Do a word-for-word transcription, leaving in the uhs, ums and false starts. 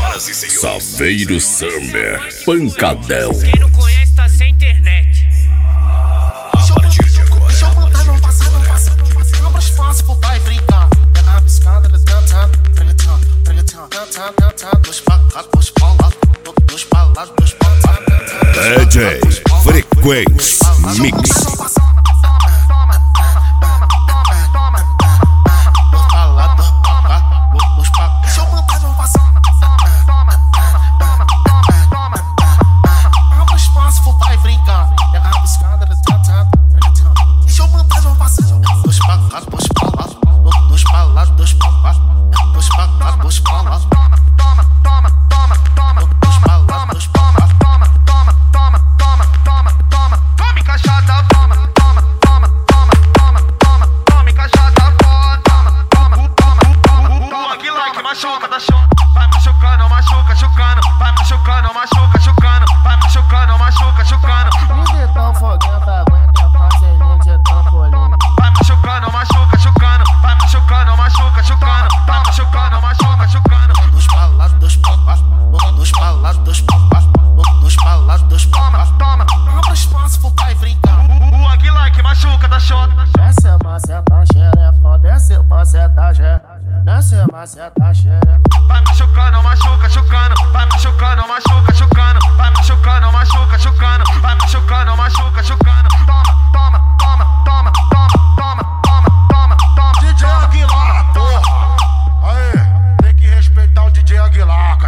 Senhoras e senhores, Saveiro Summer, pancadão. Quem não conhece tá sem internet. A partir de agora, deixa eu contar, não passa, não passa, não passa. Não pras fácil, pro pai brincar. Pega a piscada, cantando, preguetão, preguetão, cantando, cantando. Dois palas, dois palas, dois palas, dois palas. D J Frequência Mix. Vai machucando, machuca, chucando. Vai machucando, machuca, chucando. Vai machucando, machuca, chucando. Tudo tão fogando, aguenta parcelinho de trampolim. Vai machucando, machuca, chucando. Vai machucando, machuca, chucando. Vai machucando, machuca, chucando. Dois palas, dois palas, dois palas, dois palas, dois palas, dois palas. Toma, abra espaço pro pai brincar. O Aguilar que machuca da chota. Desce maceta xerefa, desce maceta xerefa. Desce maceta xerefa. Vai machucando, machuca, chucando. Vai machucando, machuca, chucando. Vai machucando, machuca.